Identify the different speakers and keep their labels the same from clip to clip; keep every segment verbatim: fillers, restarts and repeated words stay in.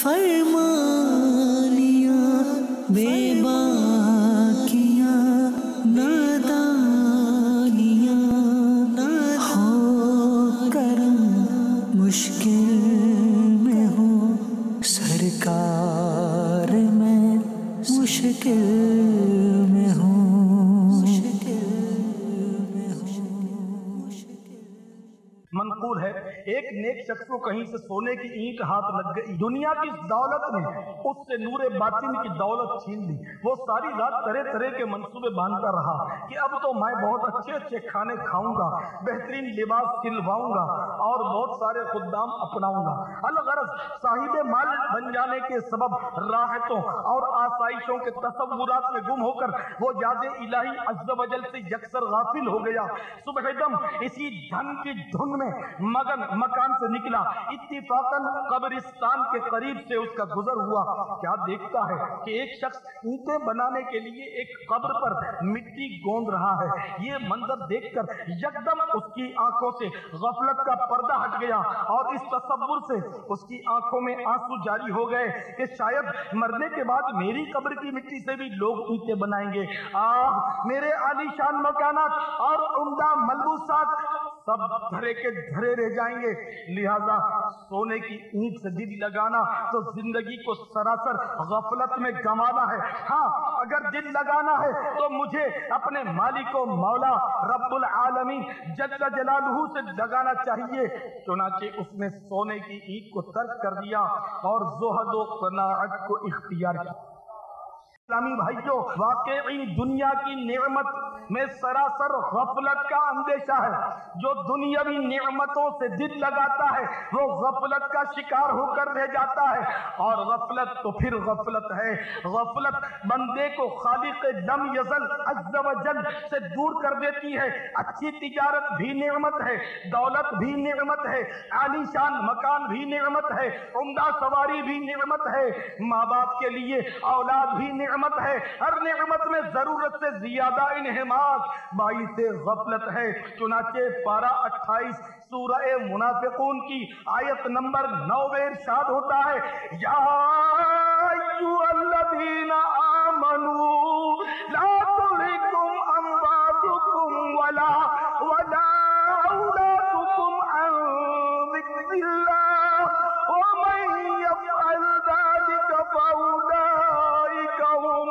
Speaker 1: فرمانیاں بے باکیاں نادانیاں ہو کرم مشکل میں ہو سرکار میں مشکل میں ہوں
Speaker 2: منقول ہے ایک نیک شخص کو کہیں سے سونے کی اینٹ ہاتھ لگ گئی، دنیا کی دولت نے اس سے نور باطن کی دولت چھین لی۔ وہ ساری رات طرح طرح کے منصوبے باندھتا رہا کہ اب تو میں بہت اچھے اچھے کھانے کھاؤں گا، بہترین لباس سلواؤں گا اور بہت سارے خدام اپناؤں گا۔ الغرض صاحب مال بن جانے کے سبب راحتوں اور آسائشوں کے تصورات میں گم ہو کر وہ یاد الہی عز و جل سے یکسر غافل ہو گیا۔ صبح دم اسی دھن کی دھن میں مگن مکان سے نکلا، اتفاقاً قبرستان کے قریب سے اس کا گزر ہوا۔ کیا دیکھتا ہے کہ ایک شخص اینٹیں بنانے کے لیے ایک قبر پر مٹی گوند رہا ہے۔ یہ منظر دیکھ کر یکدم اس کی آنکھوں سے غفلت کا پردہ ہٹ گیا اور اس تصور سے اس کی آنکھوں میں آنسو جاری ہو گئے کہ شاید مرنے کے بعد میری قبر کی مٹی سے بھی لوگ اینٹیں بنائیں گے۔ آہ میرے عالیشان مکانات اور عمدہ ملبوسات سب دھرے کے دھرے رہ جائیں گے، لہذا سونے کی اینٹ سے دل لگانا تو زندگی کو سراسر غفلت میں گنوانا ہے۔ ہاں اگر دل لگانا ہے تو مجھے اپنے مالک و مولا رب العالمین جل جلالہ سے لگانا چاہیے۔ چنانچہ اس نے سونے کی اینٹ کو ترک کر دیا اور زہد و قناعت کو اختیار کیا۔ اسلامی بھائیوں، واقعی دنیا کی نعمت میں سراسر غفلت کا اندیشہ ہے۔ جو دنیاوی نعمتوں سے دل لگاتا ہے وہ غفلت کا شکار ہو کر رہ جاتا ہے، اور غفلت تو پھر غفلت ہے۔ غفلت بندے کو خالق لم یزل عز و جل سے دور کر دیتی ہے۔ اچھی تجارت بھی نعمت ہے، دولت بھی نعمت ہے، عالیشان مکان بھی نعمت ہے، عمدہ سواری بھی نعمت ہے، ماں باپ کے لیے اولاد بھی نعمت نعمت ہے۔ ہر نعمت میں ضرورت سے زیادہ انہماک باعث غفلت ہے۔ چنانچہ پارہ اٹھائیس سورہ منافقون کی آیت نمبر نو میں ارشاد ہوتا ہے، یا ایھا الذین آمنوا لا تلھکم اموالکم ولا ولا اولادکم عن ذکر اللہ ومن یفعل ذلک فاولئک هم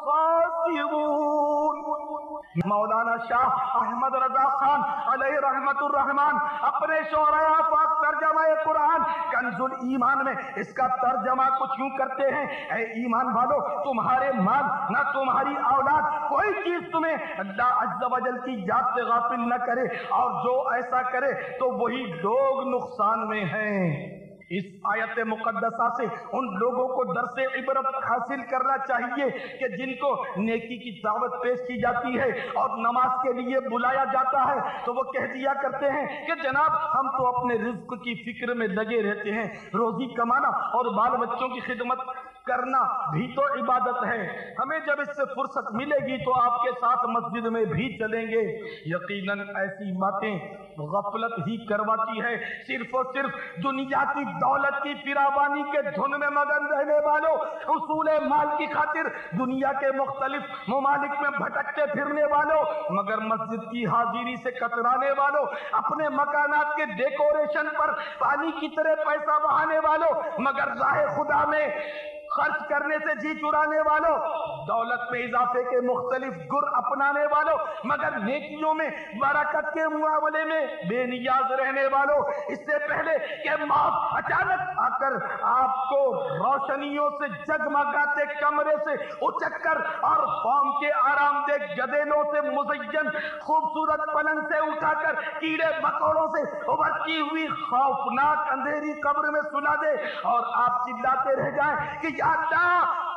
Speaker 2: الخاسرون۔ مولانا شاہ احمد رضا خان علیہ رحمت الرحمن اپنے شعراء آفاق ترجمہ قرآن کنز الایمان میں اس کا ترجمہ کچھ یوں کرتے ہیں، اے ایمان والو، تمہارے مال نہ تمہاری اولاد کوئی چیز تمہیں اللہ عز و جل کی یاد سے غافل نہ کرے، اور جو ایسا کرے تو وہی لوگ نقصان میں ہیں۔ اس آیت مقدسہ سے ان لوگوں کو درس عبرت حاصل کرنا چاہیے کہ جن کو نیکی کی دعوت پیش کی جاتی ہے اور نماز کے لیے بلایا جاتا ہے تو وہ کہہ دیا کرتے ہیں کہ جناب ہم تو اپنے رزق کی فکر میں لگے رہتے ہیں، روزی کمانا اور بال بچوں کی خدمت کرنا بھی تو عبادت ہے، ہمیں جب اس سے فرصت ملے گی تو آپ کے ساتھ مسجد میں بھی چلیں گے۔ یقیناً ایسی باتیں غفلت ہی کرواتی ہے۔ صرف اور صرف دنیا کی دولت کی فراوانی کے دھن میں مگن رہنے والوں، حصول مال کی خاطر دنیا کے مختلف ممالک میں بھٹکتے پھرنے والوں، مگر مسجد کی حاضری سے کترانے والوں، اپنے مکانات کے ڈیکوریشن پر پانی کی طرح پیسہ بہانے والوں، مگر راہ خدا میں خرچ کرنے سے جی چرانے والوں، دولت میں اضافے کے مختلف گر اپنانے والوں، مگر نیکیوں میں برکت کے معاملے میں بے نیاز رہنے والوں، اس سے پہلے کہ موت اچانک آ کر آپ کو روشنیوں سے جگمگاتے کمرے سے اچک کر اور قوم کے آرام دہ گدینوں سے مزین خوبصورت پلنگ سے اٹھا کر کیڑے مکوڑوں سے ابھرتی ہوئی خوفناک اندھیری قبر میں سلا دے اور آپ چلاتے رہ جائیں کہ یا اللہ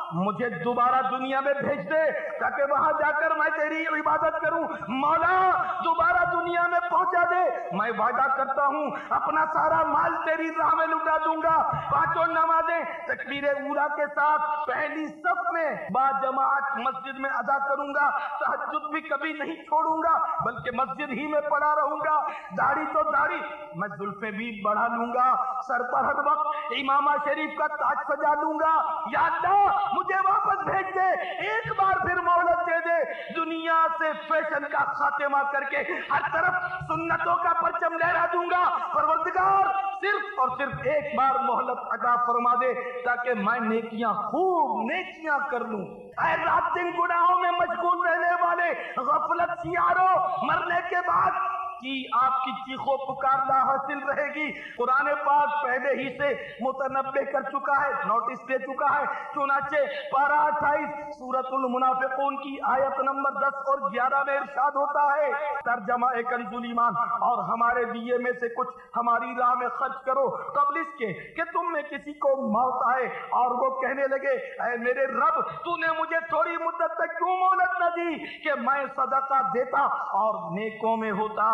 Speaker 2: मुझे दोबारा दुनिया में भेज दे ताकि वहां जाकर मैं तेरी इबादत करूं। मौला दोबारा दुनिया में पहुंचा दे, मैं वादा करता हूं अपना सारा माल तेरी राह में लुटा दूंगा। पांचों नमाजें तकबीरे ऊला के साथ पहली सफ में बाजमात मस्जिद में अदा करूंगा। तहज्जुद भी कभी नहीं छोड़ूंगा बल्कि मस्जिद ही में पड़ा रहूंगा। दाढ़ी तो दाढ़ी, मैं जुल्फे भी बढ़ा लूंगा। सर पर हर वक्त इमामा शरीफ का ताज सजा लूंगा। या अल्लाह मुझे वापस भेज दे, एक बार फिर मोहलत दे दे। दुनिया से फैशन का खात्मा करके हर तरफ सुन्नतों का परचम लहरा दूंगा। परवरदिगार सिर्फ और सिर्फ एक बार मोहलत अता फरमा दे ताकि मैं नेकियां खूब नेकियां कर लूं। ऐ रात दिन गुनाहों में मशगूल रहने वाले गफलत सियारो, मरने के बाद कि आपकी चीखों पुकार ना हासिल रहेगी। कुरान पाक पहले ही से मुतनब्बे कर चुका है, नोटिस दे चुका है। चुनाचे पारा अट्ठाईस सूरतुल मुनाफिकून की आयत नंबर दस और ग्यारह में इरशाद होता है, तर्जमा ए कंजुल ईमान, और हमारे दिए में से कुछ हमारी राह में खर्च करो कबल इसके कि तुम में किसी को मौत आए और वो कहने लगे ऐ मेरे रब तूने मुझे थोड़ी मुद्दत तक क्यों मोहलत न दी कि मैं सदका देता और नेकों में होता।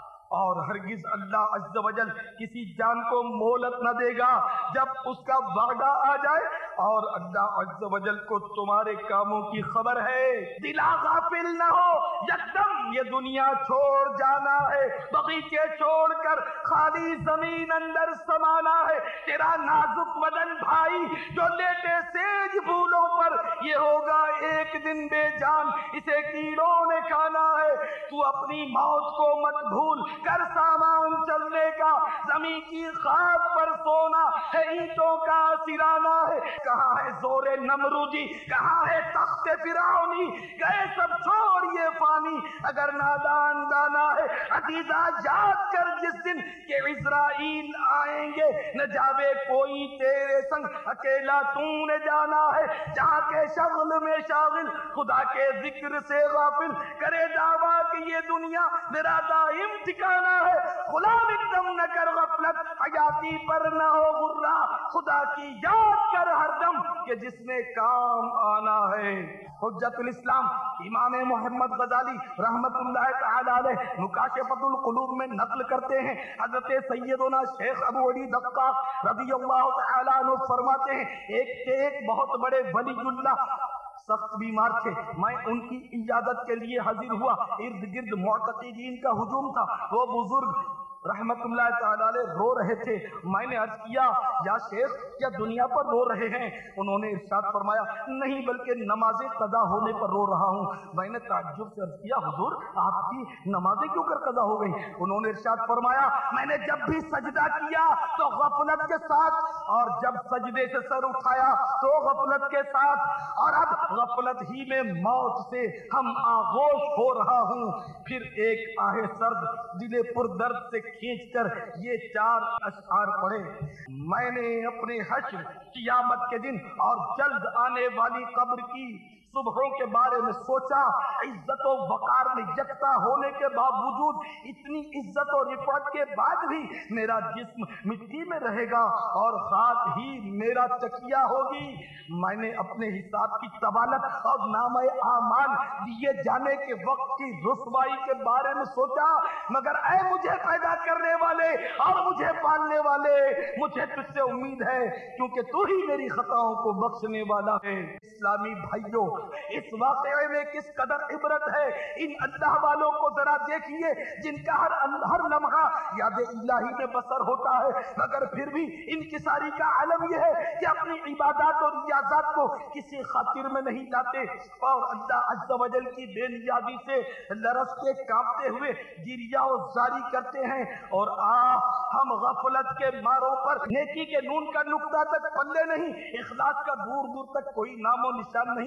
Speaker 2: और हरगिज अल्लाह अज़्ज़ वजल किसी जान को मोहलत न देगा जब उसका वादा आ जाए, और अल्लाह अज़्ज़ वजल को तुम्हारे कामों की खबर है। दिला गाफिल न हो, यकदम ये दुनिया छोड़ जाना है, बगीचे छोड़कर खाली जमीन अंदर समाना है। तेरा नाजुक बदन भाई जो लेटे सेज फूलों पर, ये होगा एक दिन बेजान, इसे कीड़ों ने खाना है। तू अपनी मौत को मत भूल कर सामान चलने का, जमीन की खाक पर सोना है, ईंटों का सिराना है। कहाँ है जोरे नमरूदी, कहाँ है तख्ते फिरौनी, गए सब छोड़ ये फानी। अगर नादान दाना है अजीजा याद कर जिस दिन के इज़राइल आएंगे, न जावे कोई तेरे संग, अकेला तूने जाना है। जहाँ के शगल में शागिल, खुदा के जिक्र से गाफिल, करे दावा कि ये दुनिया मेरा दाइम ठिकाना है। गुलाम एकदम न कर गफलत, हयाती पर न हो गुर्रा, खुदा की याद कर हरदम कि जिसने काम आना है। हुज्जतुल इस्लाम इमाम मोहम्मद गजाली रहमतुल्लाह तआला अलैह मुकाशफतुल कुलूब में नक्ल करते हैं, हजरत सैयदना शेख अबू अली दक्काक रज़ियल्लाहु तआला अन्हु फरमाते हैं, एक के एक बहुत बड़े वलीउल्लाह सख्त बीमार थे। मैं उनकी इजाजत के लिए हाजिर हुआ। इर्द गिर्द मुअतक़िदीन का हुजूम था। वो बुजुर्ग रहमतुल्लाह तआला अलैह रो रहे थे। मैंने अर्ज किया या शेख क्या दुनिया पर रो रहे हैं? उन्होंने इरशाद फरमाया नहीं बल्कि नमाजें कदा होने पर रो रहा हूँ। मैंने ताज्जुब से अर्ज किया हुजूर आपकी नमाजें क्यों कर कदा हो गई? उन्होंने इरशाद फरमाया मैंने जब भी सजदा किया तो गफलत के साथ, और जब सजदे से सर उठाया तो गफलत के साथ, और अब गफलत ही में मौत से हम आगोश हो रहा हूँ। फिर एक आहे सर्द दिले पुरदर्द से खींचकर ये चार अशआर पढ़े, मैंने अपने हश्र कियामत के दिन और जल्द आने वाली कब्र की सुबहों के बारे में सोचा। इज्जत और वकार में यकता होने के बावजूद, इतनी इज्जत और रिफत के बाद भी मेरा जिस्म मिट्टी में रहेगा और खाक ही मेरा तकिया होगी। मैंने अपने हिसाब की तबालत और नामे आमाल दिए जाने के वक्त की रुसवाई के बारे में सोचा। मगर ऐ मुझे पैदा करने वाले और मुझे पालने वाले, मुझे तुझसे उम्मीद है क्योंकि तू ही मेरी खताओं को बख्शने वाला है। इस्लामी भाइयों, इस वाक़े में किस कदर इबरत है। इन अल्लाह वालों को जरा देखिए जिनका हर हर लम्हा याद इलाही में बसर होता है, मगर फिर भी इनकी सारी का आलम यह है कि अपनी इबादत और रियाजत को किसी खातिर में नहीं लाते और अल्लाह अज़्ज़ व जल की बेनियादी से लरसते कांपते हुए गिरिया और जारी करते हैं। और आ हम गफलत के मारों पर नेकी के नून का नुक्ता तक पल्ले नहीं, इखलास का दूर दूर तक कोई नामो निशान नहीं,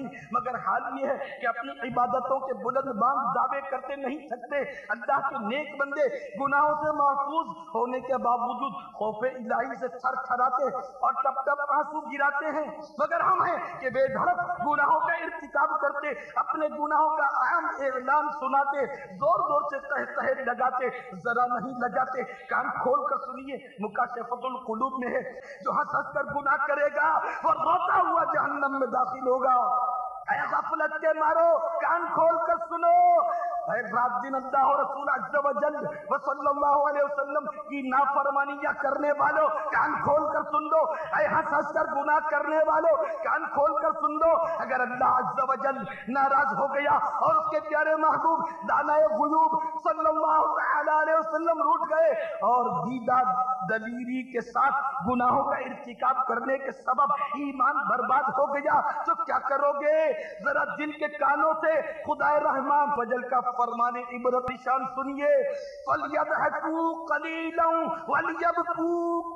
Speaker 2: مگر حال یہ ہے کہ اپنی عبادتوں کے بلند بانگ دعوے کرتے نہیں تھکتے. اللہ کے نیک بندے گناہوں سے محفوظ ہونے کے باوجود خوف الہی سے تھر تھراتے اور ٹپ ٹپ آنسو گراتے ہیں. مگر ہم ہیں کہ بے دھڑک گناہوں کا ارتکاب کرتے، اپنے گناہوں کا عام اعلان سناتے، زور زور سے تہ تہ لگاتے، ذرا نہیں لگاتے. کان کھول کر سنیے، مکاشفۃ القلوب میں ہے، جو ہنس ہنس کر گناہ کرے گا وہ روتا ہوا جہنم میں داخل ہوگا. اے غفلت کے مارو، کان کھول کر سنو. اے رات دن اللہ اور رسول عز و جل و صلی اللہ علیہ وسلم کی نافرمانیاں کرنے والوں، کان کھول کر سن لو. اے ہنس ہنس کر گناہ کرنے والوں، کان کھول کر سن لو. اگر اللہ عز و جل ناراض ہو گیا اور اس کے پیارے محبوب دانائے غیوب صلی اللہ تعالی علیہ وسلم روٹ گئے اور دیدہ دلیری کے ساتھ گناہوں کا ارتکاب کرنے کے سبب ایمان برباد ہو گیا تو کیا کرو گے؟ ذرا دل کے کانوں سے خدائے رحمان فجل کا فرمان عبرت نشان سنیے. فَلْيَضْحَكُوا قَلِيلًا وَلْيَبْكُوا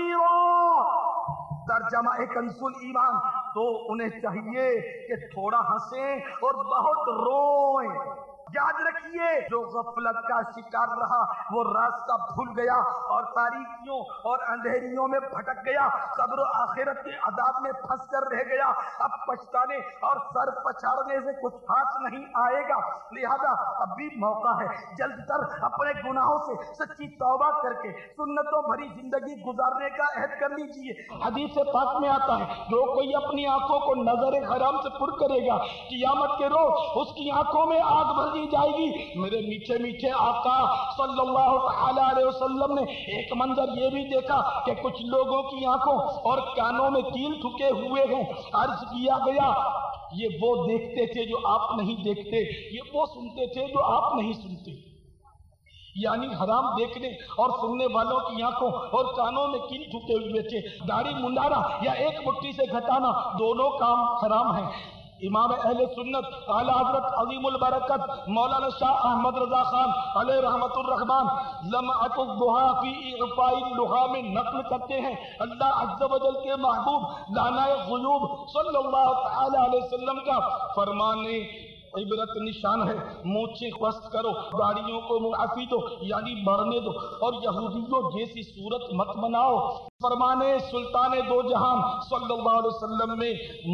Speaker 2: كَثِيرًا. ترجمہ ایک کنزُ ایمان، تو انہیں چاہیے کہ تھوڑا ہنسیں اور بہت روئیں. یاد رکھیے، جو غفلت کا شکار رہا وہ راستہ بھول گیا اور تاریکیوں اور اندھیریوں میں بھٹک گیا، قبر و آخرت کے عذاب میں پھنس کر رہ گیا. اب پچھتانے اور سر پچھاڑنے سے کچھ ہاتھ نہیں آئے گا. لہذا اب بھی موقع ہے، جلد تر اپنے گناہوں سے سچی توبہ کر کے سنتوں بھری زندگی گزارنے کا عہد کر لیجیے. حدیث پاک میں آتا ہے، جو کوئی اپنی آنکھوں کو نظر حرام سے پر کرے گا، قیامت کے روز اس کی آنکھوں میں آگ بھر جائے گی. میرے میٹھے میٹھے آقا صلی اللہ تعالی علیہ وسلم نے ایک منظر یہ بھی دیکھا کہ کچھ لوگوں کی آنکھوں اور کانوں میں کیل ٹھکے ہوئے ہیں. عرض کیا گیا، یہ وہ دیکھتے تھے جو آپ نہیں دیکھتے، یہ وہ سنتے تھے جو آپ نہیں سنتے. یعنی حرام دیکھنے اور سننے والوں کی آنکھوں اور کانوں میں کیل ٹھکے ہوئے تھے. داڑھی منڈانا یا ایک مٹھی سے گھٹانا، دونوں کام حرام ہیں. امام اہل سنت اعلیٰ حضرت عظیم البرکت مولانا شاہ احمد رضا خان علیہ رحمت الرحمان لمعۃ الضحیٰ فی اعفاء اللحیٰ میں نقل کرتے ہیں، اللہ عز و جل کے محبوب دانائے غیوب صلی اللہ تعالی علیہ وسلم کا فرمان عبرت نشان ہے، مونچھیں خشک کرو، داڑھیوں کو معافی دو یعنی بڑھنے دو، اور یہودیوں جیسی صورت مت بناؤ. فرمانے سلطان دو جہان صلی اللہ علیہ وسلم میں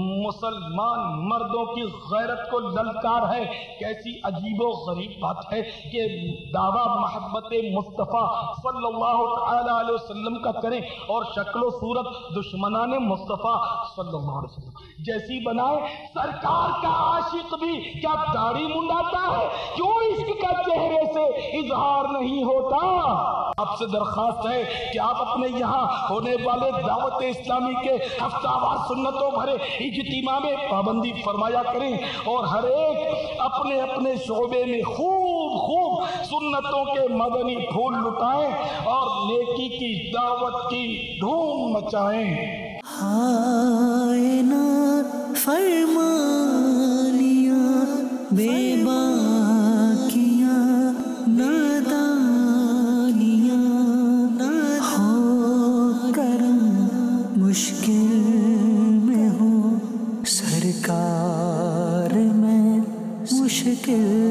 Speaker 2: مسلمان مردوں کی غیرت کو للکار ہے. کیسی عجیب و غریب بات ہے کہ دعویٰ محبت مصطفیٰ صلی اللہ تعالی علیہ وسلم کا کریں اور شکل و صورت دشمنان مصطفیٰ صلی اللہ علیہ وسلم جیسی بنائے. سرکار کا عاشق بھی کیا داڑھی منڈاتا ہے؟ کیوں عشق کا چہرے سے اظہار نہیں ہوتا؟ آپ سے درخواست ہے کہ آپ اپنے یہاں ہونے والے دعوت اسلامی کے ہفتہ وار سنتوں بھرے اجتماع میں پابندی فرمایا کریں اور ہر ایک اپنے اپنے شعبے میں خوب خوب سنتوں کے مدنی پھول لٹائیں اور نیکی کی دعوت کی دھوم مچائیں.
Speaker 1: ہائے نا فرمانیاں بے باکیاں نادانیاں ہو کرم مشکل میں ہوں سرکار میں مشکل